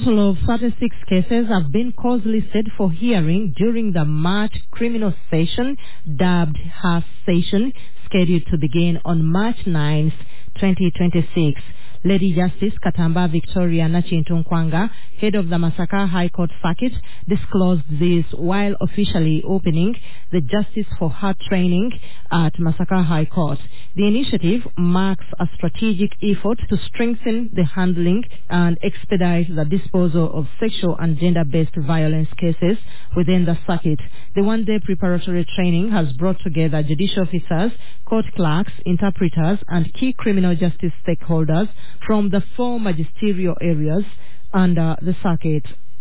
total of 36 cases have been cause-listed for hearing during the March criminal session, dubbed Haas Session, scheduled to begin on March 9th, 2026. Lady Justice Katamba Victoria Nachintunkwanga, head of the Masaka High Court Circuit, disclosed this while officially opening the Justice for Heart training at Masaka High Court. The initiative marks a strategic effort to strengthen the handling and expedite the disposal of sexual and gender-based violence cases within the circuit. The one-day preparatory training has brought together judicial officers, court clerks, interpreters, and key criminal justice stakeholders from the four magisterial areas under the circuit.